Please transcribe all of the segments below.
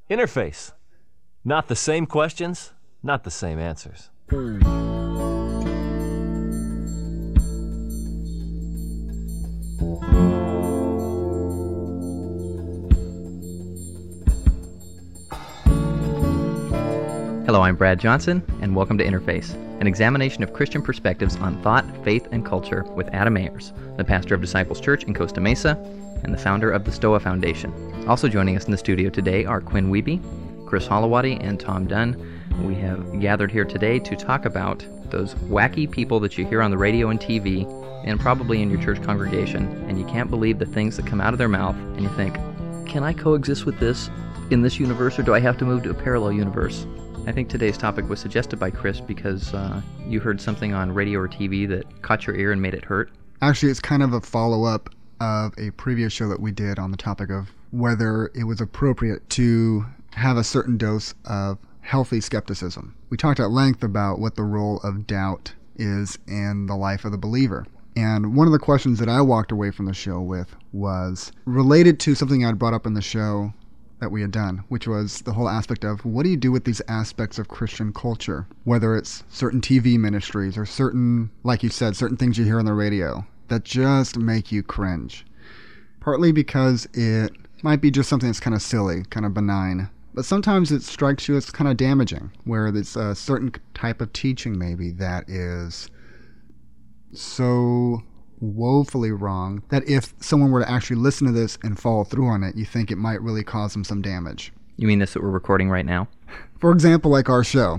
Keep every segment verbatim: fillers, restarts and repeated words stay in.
Interface. Not the same questions, not the same answers. Hello, I'm Brad Johnson, and welcome to Interface, an examination of Christian perspectives on thought, faith, and culture with Adam Ayers, the pastor of Disciples Church in Costa Mesa and the founder of the Stoa Foundation. Also joining us in the studio today are Quinn Wiebe, Chris Holowati, and Tom Dunn. We have gathered here today to talk about those wacky people that you hear on the radio and T V and probably in your church congregation, and you can't believe the things that come out of their mouth, and you think, can I coexist with this in this universe, or do I have to move to a parallel universe? I think today's topic was suggested by Chris because uh, you heard something on radio or T V that caught your ear and made it hurt. Actually, it's kind of a follow-up of a previous show that we did on the topic of whether it was appropriate to have a certain dose of healthy skepticism. We talked at length about what the role of doubt is in the life of the believer. And one of the questions that I walked away from the show with was related to something I'd brought up in the show that we had done, which was the whole aspect of what do you do with these aspects of Christian culture, whether it's certain T V ministries or certain, like you said, certain things you hear on the radio that just make you cringe. Partly because it might be just something that's kind of silly, kind of benign, but sometimes it strikes you as kind of damaging, where it's a certain type of teaching maybe that is so woefully wrong that if someone were to actually listen to this and follow through on it, you think it might really cause them some damage. You mean this that we're recording right now? For example, like our show.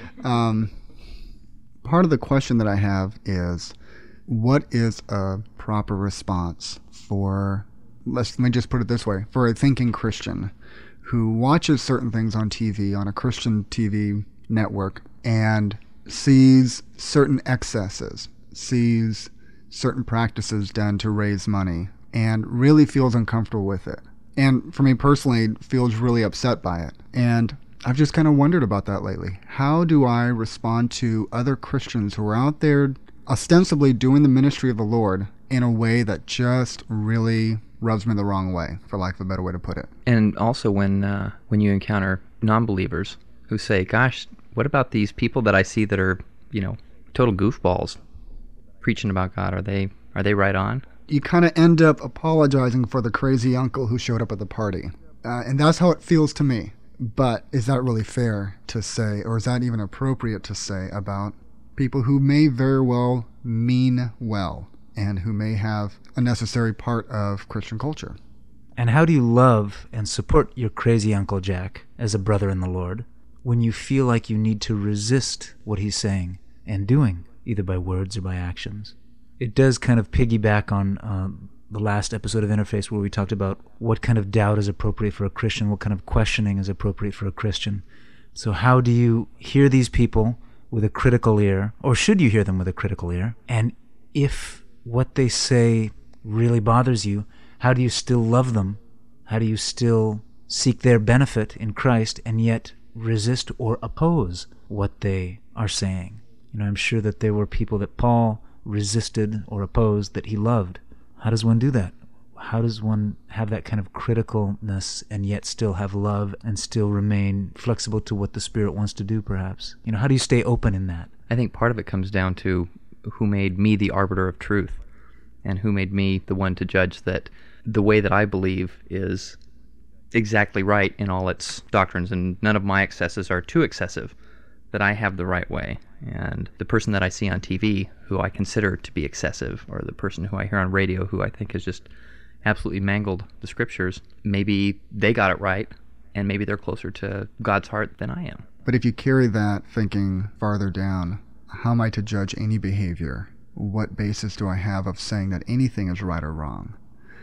Um, part of the question that I have is, what is a proper response for, let's, let me just put it this way, for a thinking Christian who watches certain things on T V, on a Christian T V network, and sees certain excesses, sees certain practices done to raise money, and really feels uncomfortable with it. And for me personally, feels really upset by it. And I've just kind of wondered about that lately. How do I respond to other Christians who are out there ostensibly doing the ministry of the Lord in a way that just really rubs me the wrong way, for lack of a better way to put it? And also when uh, when you encounter non-believers who say, gosh, what about these people that I see that are, you know, total goofballs preaching about God? Are they are they right on? You kind of end up apologizing for the crazy uncle who showed up at the party. Uh, and that's how it feels to me. But is that really fair to say, or is that even appropriate to say about people who may very well mean well and who may have a necessary part of Christian culture? And how do you love and support your crazy Uncle Jack as a brother in the Lord when you feel like you need to resist what he's saying and doing, either by words or by actions? It does kind of piggyback on uh, the last episode of Interface where we talked about what kind of doubt is appropriate for a Christian, what kind of questioning is appropriate for a Christian. So how do you hear these people with a critical ear, or should you hear them with a critical ear? And if what they say really bothers you, how do you still love them? How do you still seek their benefit in Christ and yet resist or oppose what they are saying? You know, I'm sure that there were people that Paul resisted or opposed that he loved. How does one do that? How does one have that kind of criticalness and yet still have love and still remain flexible to what the Spirit wants to do, perhaps? You know, how do you stay open in that? I think part of it comes down to who made me the arbiter of truth and who made me the one to judge that the way that I believe is exactly right in all its doctrines, and none of my excesses are too excessive, that I have the right way. And the person that I see on T V who I consider to be excessive, or the person who I hear on radio who I think has just absolutely mangled the scriptures, maybe they got it right, and maybe they're closer to God's heart than I am. But if you carry that thinking farther down, how am I to judge any behavior? What basis do I have of saying that anything is right or wrong?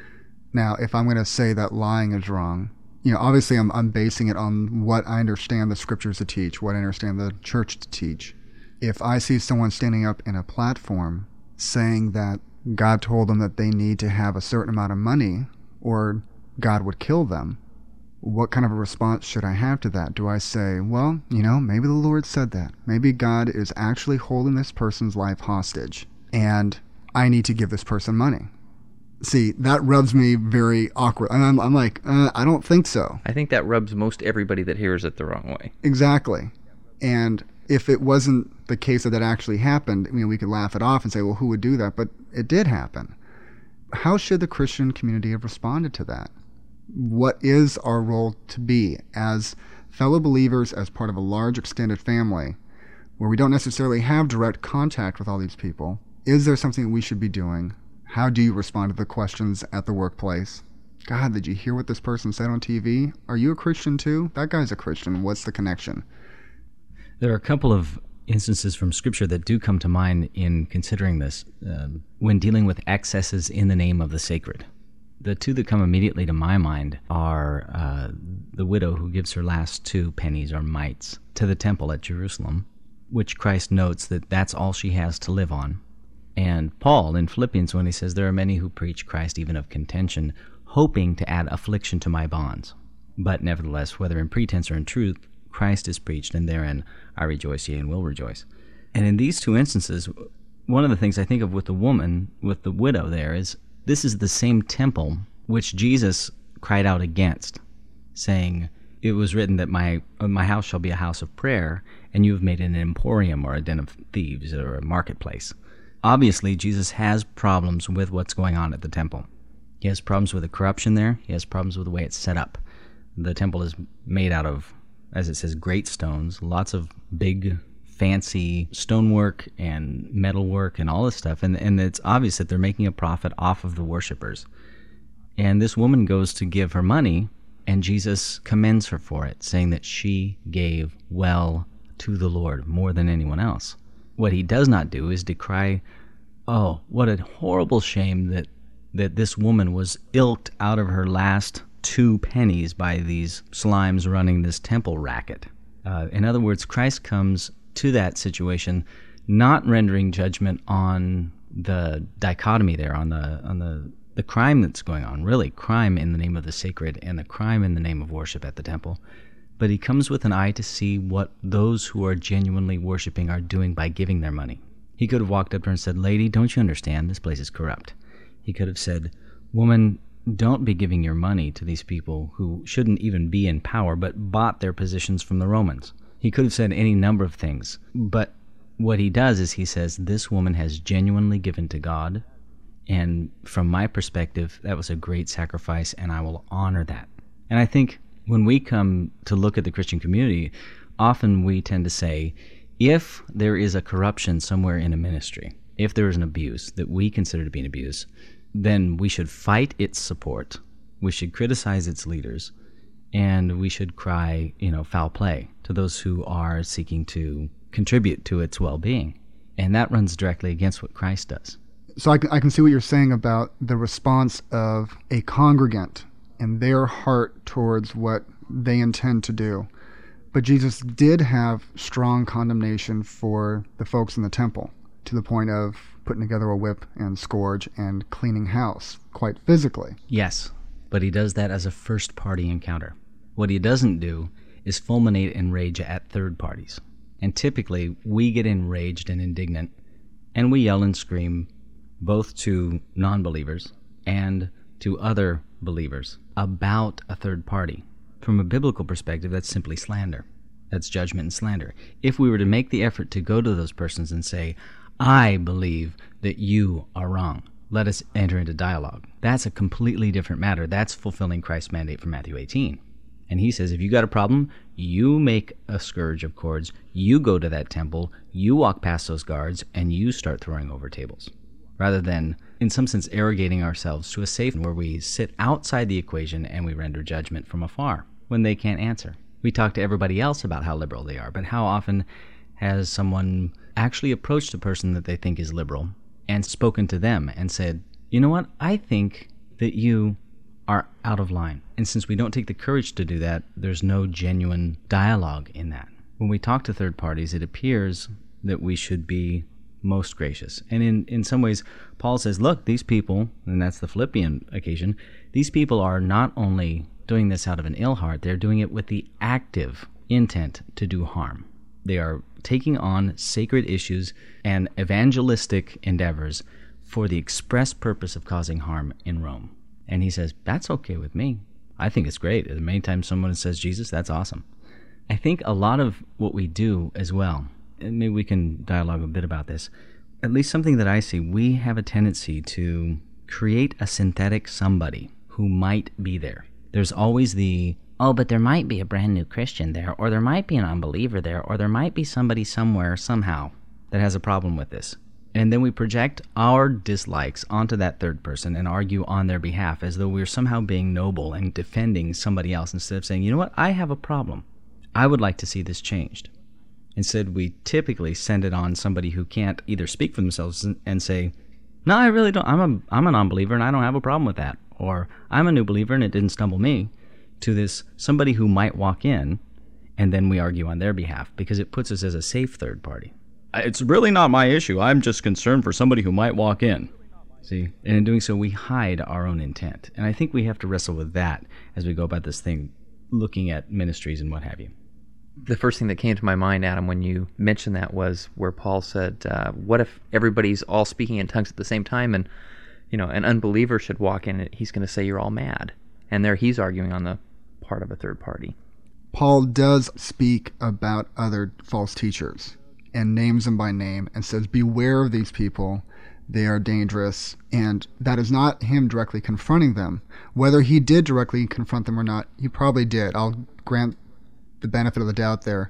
Now, if I'm going to say that lying is wrong, you know, obviously I'm, I'm basing it on what I understand the scriptures to teach, what I understand the church to teach. If I see someone standing up in a platform saying that God told them that they need to have a certain amount of money or God would kill them, what kind of a response should I have to that? Do I say, well, you know, maybe the Lord said that. Maybe God is actually holding this person's life hostage and I need to give this person money. See, that rubs me very awkward. And I'm, I'm like, uh, I don't think so. I think that rubs most everybody that hears it the wrong way. Exactly. And if it wasn't the case that that actually happened, I mean, we could laugh it off and say, well, who would do that? But it did happen. How should the Christian community have responded to that? What is our role to be as fellow believers, as part of a large extended family, where we don't necessarily have direct contact with all these people? Is there something we should be doing? How do you respond to the questions at the workplace? God, did you hear what this person said on T V? Are you a Christian too? That guy's a Christian. What's the connection? There are a couple of instances from Scripture that do come to mind in considering this um, when dealing with excesses in the name of the sacred. The two that come immediately to my mind are uh, the widow who gives her last two pennies or mites to the temple at Jerusalem, which Christ notes that that's all she has to live on. And Paul in Philippians, when he says, there are many who preach Christ even of contention, hoping to add affliction to my bonds. But nevertheless, whether in pretense or in truth, Christ is preached, and therein I rejoice, yea, and will rejoice. And in these two instances, one of the things I think of with the woman, with the widow there, is this is the same temple which Jesus cried out against, saying, it was written that my my house shall be a house of prayer, and you have made it an emporium or a den of thieves or a marketplace. Obviously, Jesus has problems with what's going on at the temple. He has problems with the corruption there. He has problems with the way it's set up. The temple is made out of, as it says, great stones, lots of big, fancy stonework and metalwork and all this stuff. And, and it's obvious that they're making a profit off of the worshipers. And this woman goes to give her money, and Jesus commends her for it, saying that she gave well to the Lord more than anyone else. What he does not do is decry, oh, what a horrible shame that, that this woman was ilked out of her last two pennies by these slimes running this temple racket. Uh, in other words, Christ comes to that situation not rendering judgment on the dichotomy there, on the on the, the crime that's going on, really crime in the name of the sacred and the crime in the name of worship at the temple. But he comes with an eye to see what those who are genuinely worshiping are doing by giving their money. He could have walked up to her and said, lady, don't you understand? This place is corrupt. He could have said, woman, don't be giving your money to these people who shouldn't even be in power, but bought their positions from the Romans. He could have said any number of things. But what he does is he says, this woman has genuinely given to God, and from my perspective, that was a great sacrifice, and I will honor that. And I think when we come to look at the Christian community, often we tend to say, if there is a corruption somewhere in a ministry, if there is an abuse that we consider to be an abuse, then we should fight its support, we should criticize its leaders, and we should cry, you know, foul play to those who are seeking to contribute to its well-being. And that runs directly against what Christ does. So I can, I can see what you're saying about the response of a congregant and their heart towards what they intend to do. But Jesus did have strong condemnation for the folks in the temple, to the point of putting together a whip and scourge and cleaning house, quite physically. Yes, but he does that as a first-party encounter. What he doesn't do is fulminate and rage at third parties. And typically, we get enraged and indignant, and we yell and scream both to non-believers and to other believers about a third party. From a biblical perspective, that's simply slander. That's judgment and slander. If we were to make the effort to go to those persons and say, I believe that you are wrong, let us enter into dialogue, that's a completely different matter. That's fulfilling Christ's mandate from Matthew eighteen. And he says, if you got a problem, you make a scourge of cords, you go to that temple, you walk past those guards, and you start throwing over tables. Rather than, in some sense, arrogating ourselves to a safe where we sit outside the equation and we render judgment from afar when they can't answer. We talk to everybody else about how liberal they are, but how often has someone actually approached a person that they think is liberal and spoken to them and said, you know what, I think that you are out of line. And since we don't take the courage to do that, there's no genuine dialogue in that. When we talk to third parties, it appears that we should be most gracious. And in, in some ways, Paul says, look, these people, and that's the Philippian occasion, these people are not only doing this out of an ill heart, they're doing it with the active intent to do harm. They are taking on sacred issues and evangelistic endeavors for the express purpose of causing harm in Rome. And he says, that's okay with me. I think it's great. The many times someone says Jesus, that's awesome. I think a lot of what we do as well, and maybe we can dialogue a bit about this, at least something that I see, we have a tendency to create a synthetic somebody who might be there. There's always the, oh, but there might be a brand new Christian there, or there might be an unbeliever there, or there might be somebody somewhere, somehow, that has a problem with this. And then we project our dislikes onto that third person and argue on their behalf as though we're somehow being noble and defending somebody else instead of saying, you know what, I have a problem. I would like to see this changed. Instead, we typically send it on somebody who can't either speak for themselves and, and say, no, I really don't. I'm a, I'm a non-believer and I don't have a problem with that. Or I'm a new believer and it didn't stumble me. To this somebody who might walk in, and then we argue on their behalf because it puts us as a safe third party. It's really not my issue. I'm just concerned for somebody who might walk in. See? And in doing so, we hide our own intent. And I think we have to wrestle with that as we go about this thing, looking at ministries and what have you. The first thing that came to my mind, Adam, when you mentioned that was where Paul said, uh, what if everybody's all speaking in tongues at the same time and, you know, an unbeliever should walk in and he's going to say you're all mad. And there he's arguing on the part of a third party. Paul does speak about other false teachers and names them by name and says, beware of these people. They are dangerous. And that is not him directly confronting them. Whether he did directly confront them or not, he probably did. I'll grant the benefit of the doubt there.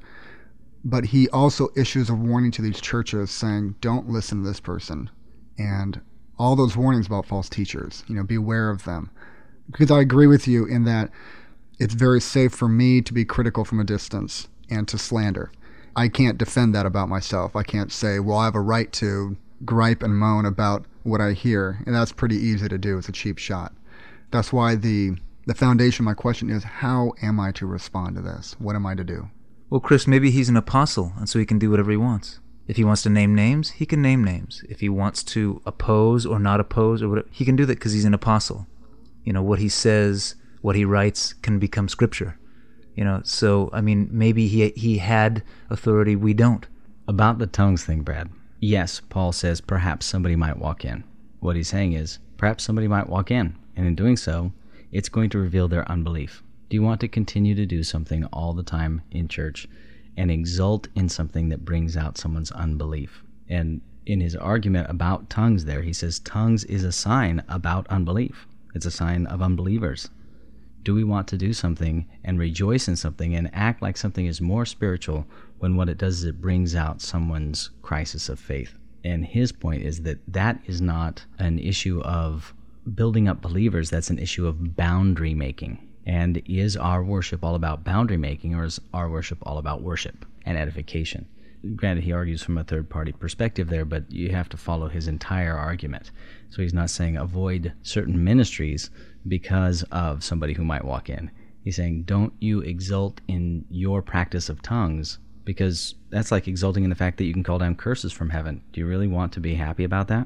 But he also issues a warning to these churches saying, don't listen to this person. And all those warnings about false teachers, you know, beware of them. Because I agree with you in that it's very safe for me to be critical from a distance and to slander. I can't defend that about myself. I can't say, well, I have a right to gripe and moan about what I hear. And that's pretty easy to do. It's a cheap shot. That's why the the foundation of my question is, how am I to respond to this? What am I to do? Well, Chris, maybe he's an apostle, and so he can do whatever he wants. If he wants to name names, he can name names. If he wants to oppose or not oppose, or whatever, he can do that because he's an apostle. You know, what he says, what he writes can become scripture. You know, so, I mean, maybe he he had authority, we don't. About the tongues thing, Brad, yes, Paul says perhaps somebody might walk in. What he's saying is, perhaps somebody might walk in, and in doing so, it's going to reveal their unbelief. Do you want to continue to do something all the time in church and exult in something that brings out someone's unbelief? And in his argument about tongues there, he says tongues is a sign about unbelief. It's a sign of unbelievers. Do we want to do something and rejoice in something and act like something is more spiritual when what it does is it brings out someone's crisis of faith? And his point is that that is not an issue of building up believers, that's an issue of boundary making. And is our worship all about boundary making, or is our worship all about worship and edification? Granted, he argues from a third-party perspective there, but you have to follow his entire argument. So he's not saying avoid certain ministries because of somebody who might walk in. He's saying don't you exult in your practice of tongues, because that's like exulting in the fact that you can call down curses from heaven. Do you really want to be happy about that?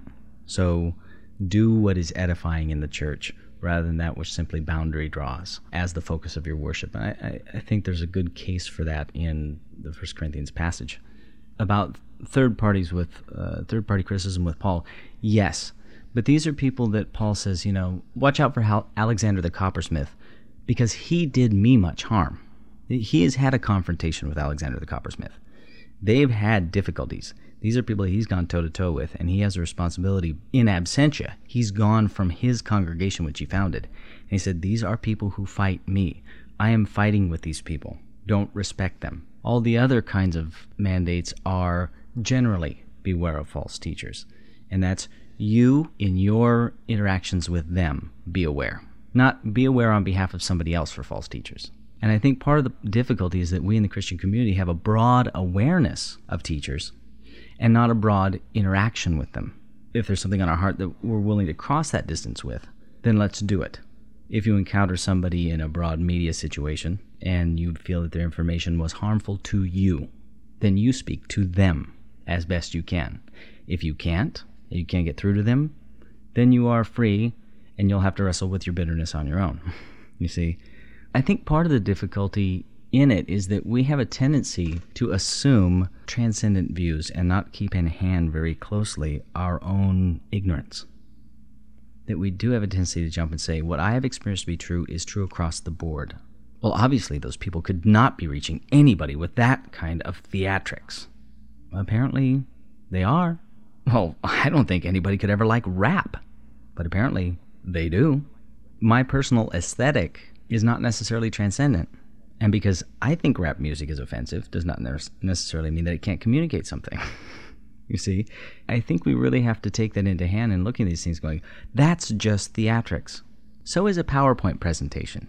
So do what is edifying in the church rather than that which simply boundary draws as the focus of your worship. And I, I, I think there's a good case for that in the First Corinthians passage. About third parties with uh, third party criticism with Paul, yes, but these are people that Paul says, you know, watch out for Hal- Alexander the coppersmith, because he did me much harm. He has had a confrontation with Alexander the coppersmith. They've had difficulties. These are people he's gone toe to toe with, and he has a responsibility in absentia. He's gone from his congregation which he founded, and he said, these are people who fight me. I am fighting with these people. Don't respect them. All the other kinds of mandates are generally beware of false teachers. And that's you in your interactions with them, be aware. Not be aware on behalf of somebody else for false teachers. And I think part of the difficulty is that we in the Christian community have a broad awareness of teachers and not a broad interaction with them. If there's something on our heart that we're willing to cross that distance with, then let's do it. If you encounter somebody in a broad media situation and you feel that their information was harmful to you, then you speak to them as best you can. If you can't, you can't get through to them, then you are free and you'll have to wrestle with your bitterness on your own. You see, I think part of the difficulty in it is that we have a tendency to assume transcendent views and not keep in hand very closely our own ignorance. That we do have a tendency to jump and say, what I have experienced to be true is true across the board. Well, obviously those people could not be reaching anybody with that kind of theatrics. Apparently, they are. Well, I don't think anybody could ever like rap, but apparently they do. My personal aesthetic is not necessarily transcendent. And because I think rap music is offensive does not necessarily mean that it can't communicate something. You see, I think we really have to take that into hand and look at these things going, that's just theatrics. So is a PowerPoint presentation.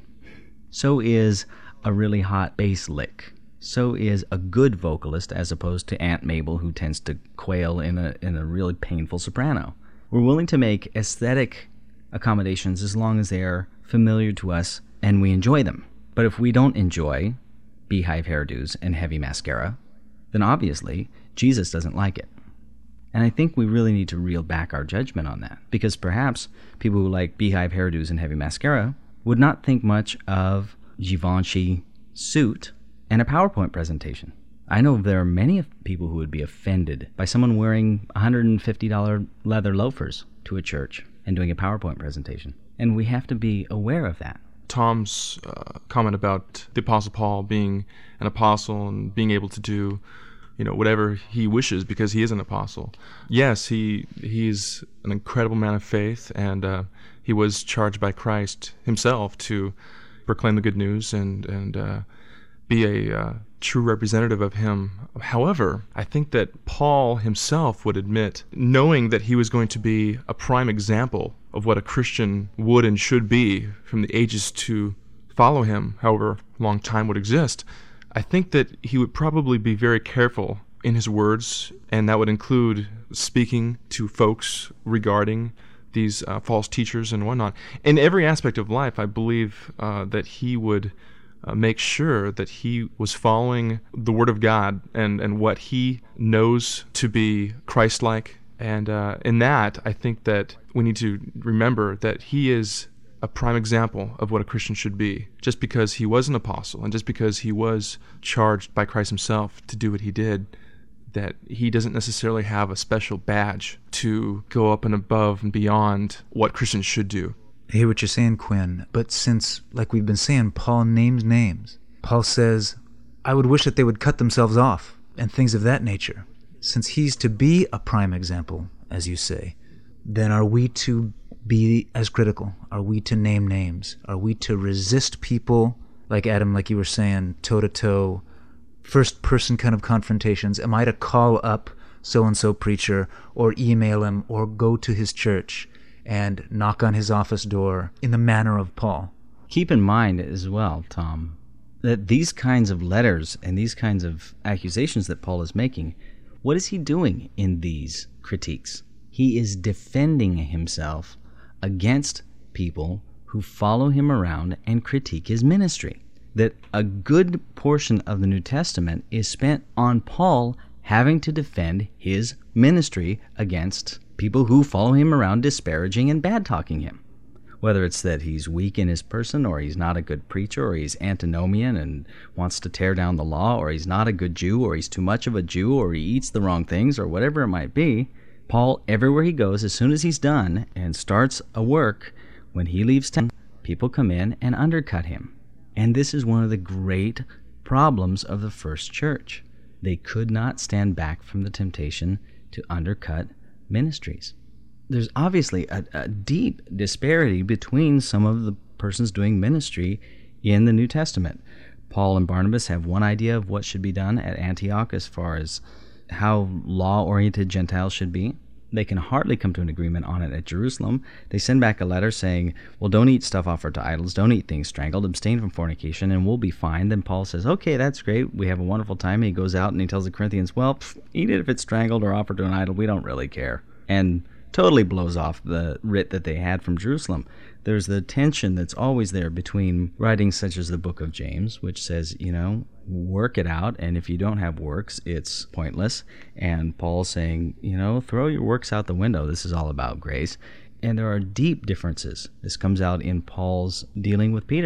So is a really hot bass lick. So is a good vocalist as opposed to Aunt Mabel, who tends to quail in a in a really painful soprano. We're willing to make aesthetic accommodations as long as they are familiar to us and we enjoy them. But if we don't enjoy beehive hairdos and heavy mascara, then obviously Jesus doesn't like it. And I think we really need to reel back our judgment on that, because perhaps people who like beehive hairdos and heavy mascara would not think much of Givenchy suit and a PowerPoint presentation. I know there are many people who would be offended by someone wearing one hundred fifty dollars leather loafers to a church and doing a PowerPoint presentation. And we have to be aware of that. Tom's uh, comment about the Apostle Paul being an apostle and being able to do, you know, whatever he wishes because he is an apostle. Yes, he he's an incredible man of faith, and uh, he was charged by Christ himself to proclaim the good news and and uh, be a uh, true representative of him. However, I think that Paul himself would admit, knowing that he was going to be a prime example of what a Christian would and should be from the ages to follow him, however long time would exist, I think that he would probably be very careful in his words, and that would include speaking to folks regarding these uh, false teachers and whatnot. In every aspect of life, I believe uh, that he would uh, make sure that he was following the Word of God and, and what he knows to be Christ-like. And uh, in that, I think that we need to remember that he is a prime example of what a Christian should be. Just because he was an apostle and just because he was charged by Christ himself to do what he did, that he doesn't necessarily have a special badge to go up and above and beyond what Christians should do. I hear what you're saying, Quinn, but since, like we've been saying, Paul names names. Paul says, I would wish that they would cut themselves off, and things of that nature. Since he's to be a prime example, as you say, then are we to be as critical? Are we to name names? Are we to resist people, like Adam, like you were saying, toe-to-toe, first-person kind of confrontations? Am I to call up so-and-so preacher, or email him, or go to his church and knock on his office door in the manner of Paul? Keep in mind as well, Tom, that these kinds of letters and these kinds of accusations that Paul is making, what is he doing in these critiques? He is defending himself against people who follow him around and critique his ministry. That a good portion of the New Testament is spent on Paul having to defend his ministry against people who follow him around disparaging and bad-talking him. Whether it's that he's weak in his person, or he's not a good preacher, or he's antinomian and wants to tear down the law, or he's not a good Jew, or he's too much of a Jew, or he eats the wrong things, or whatever it might be, Paul, everywhere he goes, as soon as he's done and starts a work, when he leaves town, people come in and undercut him. And this is one of the great problems of the first church. They could not stand back from the temptation to undercut ministries. There's obviously a, a deep disparity between some of the persons doing ministry in the New Testament. Paul and Barnabas have one idea of what should be done at Antioch as far as how law-oriented Gentiles should be. They can hardly come to an agreement on it at Jerusalem. They send back a letter saying, well, don't eat stuff offered to idols, don't eat things strangled, abstain from fornication, and we'll be fine. Then Paul says, okay, that's great, we have a wonderful time. He goes out and he tells the Corinthians, well, pff, eat it if it's strangled or offered to an idol, we don't really care. And totally blows off the writ that they had from Jerusalem. There's the tension that's always there between writings such as the book of James, which says, you know, work it out, and if you don't have works, it's pointless. And Paul saying, you know, throw your works out the window. This is all about grace. And there are deep differences. This comes out in Paul's dealing with Peter.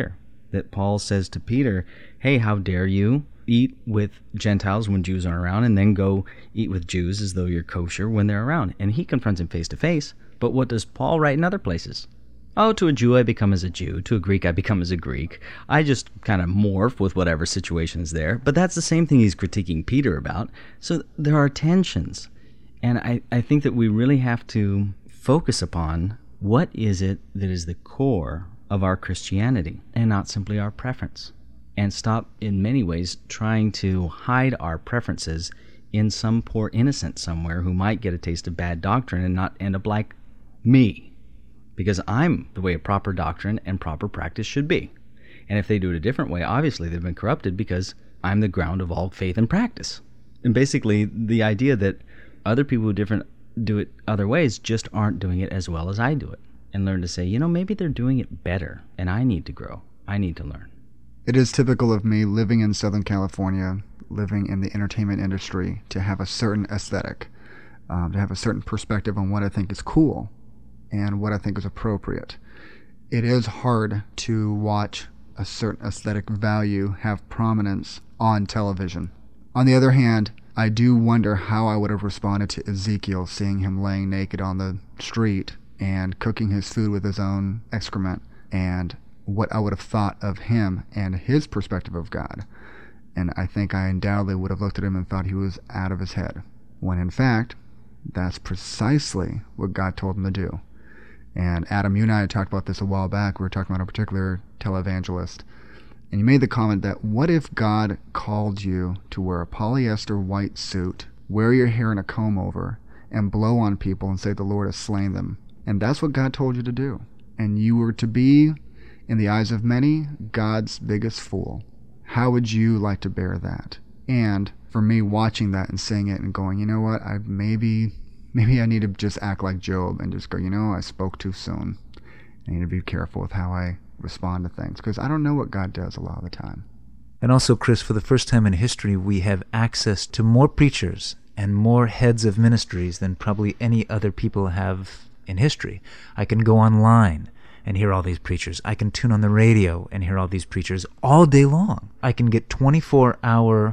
that Paul says to Peter, hey, how dare you eat with Gentiles when Jews aren't around and then go eat with Jews as though you're kosher when they're around? And he confronts him face to face. But what does Paul write in other places? Oh, to a Jew I become as a Jew. To a Greek I become as a Greek. I just kind of morph with whatever situation is there. But that's the same thing he's critiquing Peter about. So there are tensions. And I, I think that we really have to focus upon what is it that is the core of our Christianity and not simply our preference. And stop, in many ways, trying to hide our preferences in some poor innocent somewhere who might get a taste of bad doctrine and not end up like me. Because I'm the way a proper doctrine and proper practice should be. And if they do it a different way, obviously they've been corrupted because I'm the ground of all faith and practice. And basically, the idea that other people who different do it other ways just aren't doing it as well as I do it. And learn to say, you know, maybe they're doing it better, and I need to grow. I need to learn. It is typical of me living in Southern California, living in the entertainment industry, to have a certain aesthetic, um, to have a certain perspective on what I think is cool and what I think is appropriate. It is hard to watch a certain aesthetic value have prominence on television. On the other hand, I do wonder how I would have responded to Ezekiel seeing him laying naked on the street and cooking his food with his own excrement, and what I would have thought of him and his perspective of God. And I think I undoubtedly would have looked at him and thought he was out of his head, when in fact, that's precisely what God told him to do. And Adam, you and I had talked about this a while back. We were talking about a particular televangelist. And you made the comment that what if God called you to wear a polyester white suit, wear your hair in a comb over, and blow on people and say the Lord has slain them? And that's what God told you to do. And you were to be, in the eyes of many, God's biggest fool. How would you like to bear that? And for me, watching that and seeing it and going, you know what, I maybe... Maybe I need to just act like Job and just go, you know, I spoke too soon. I need to be careful with how I respond to things, because I don't know what God does a lot of the time. And also, Chris, for the first time in history, we have access to more preachers and more heads of ministries than probably any other people have in history. I can go online and hear all these preachers. I can tune on the radio and hear all these preachers all day long. I can get twenty-four hour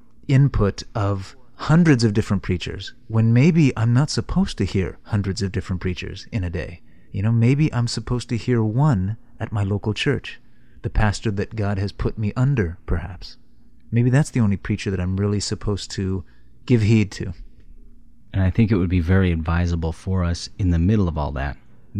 input of hundreds of different preachers, when maybe I'm not supposed to hear hundreds of different preachers in a day. You know, maybe I'm supposed to hear one at my local church, the pastor that God has put me under, perhaps. Maybe that's the only preacher that I'm really supposed to give heed to. And I think it would be very advisable for us in the middle of all that,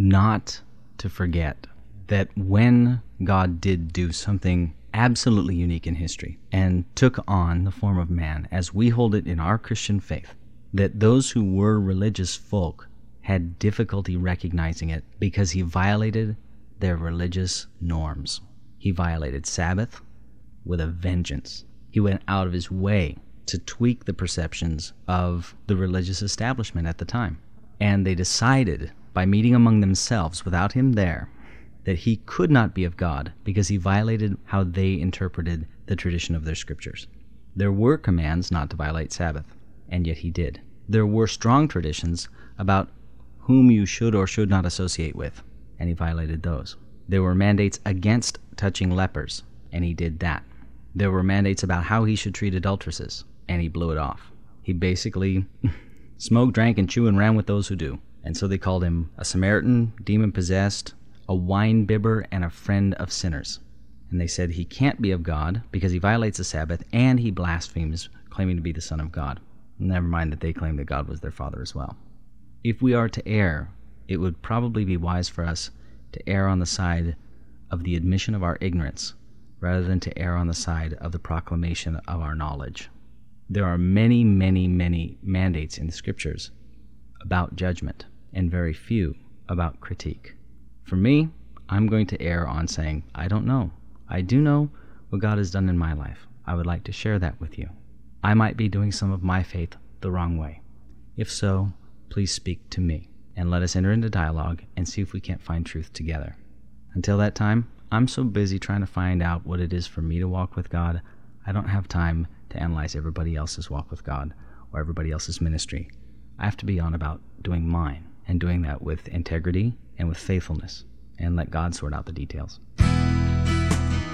not to forget that when God did do something absolutely unique in history and took on the form of man as we hold it in our Christian faith, that those who were religious folk had difficulty recognizing it because he violated their religious norms. He violated Sabbath with a vengeance. He went out of his way to tweak the perceptions of the religious establishment at the time. And they decided, by meeting among themselves without him there, that he could not be of God because he violated how they interpreted the tradition of their scriptures. There were commands not to violate Sabbath, and yet he did. There were strong traditions about whom you should or should not associate with, and he violated those. There were mandates against touching lepers, and he did that. There were mandates about how he should treat adulteresses, and he blew it off. He basically smoked, drank, and chewed and ran with those who do. And so they called him a Samaritan, demon-possessed, a wine-bibber, and a friend of sinners. And they said he can't be of God because he violates the Sabbath and he blasphemes, claiming to be the Son of God. Never mind that they claimed that God was their father as well. If we are to err, it would probably be wise for us to err on the side of the admission of our ignorance rather than to err on the side of the proclamation of our knowledge. There are many, many, many mandates in the Scriptures about judgment and very few about critique. For me, I'm going to err on saying, I don't know. I do know what God has done in my life. I would like to share that with you. I might be doing some of my faith the wrong way. If so, please speak to me, and let us enter into dialogue and see if we can't find truth together. Until that time, I'm so busy trying to find out what it is for me to walk with God, I don't have time to analyze everybody else's walk with God or everybody else's ministry. I have to be on about doing mine, and doing that with integrity and with faithfulness, and let God sort out the details.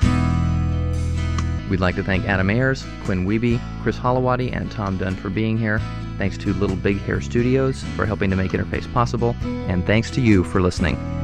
We'd like to thank Adam Ayers, Quinn Wiebe, Chris Holowati, and Tom Dunn for being here. Thanks to Little Big Hair Studios for helping to make Interface possible. And thanks to you for listening.